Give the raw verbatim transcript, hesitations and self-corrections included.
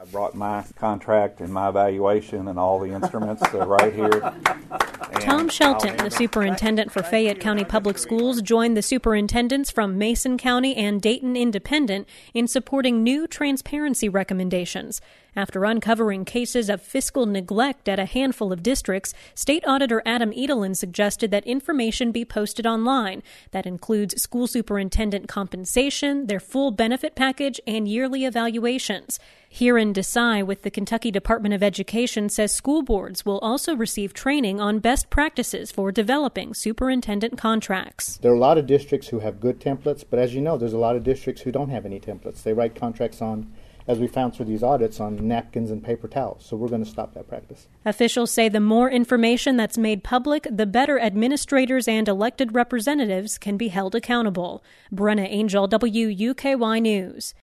I brought my contract and my evaluation and all the instruments uh, right here. Tom Shelton, the superintendent for Fayette County Public Schools, joined the superintendents from Mason County and Dayton Independent in supporting new transparency recommendations. After uncovering cases of fiscal neglect at a handful of districts, State Auditor Adam Edelin suggested that information be posted online. That includes school superintendent compensation, their full benefit package, and yearly evaluations. Hiren Desai with the Kentucky Department of Education says school boards will also receive training on best practices for developing superintendent contracts. There are a lot of districts who have good templates, but as you know, there's a lot of districts who don't have any templates. They write contracts on, as we found through these audits, on napkins and paper towels. So we're going to stop that practice. Officials say the more information that's made public, the better administrators and elected representatives can be held accountable. Brenna Angel, W U K Y News.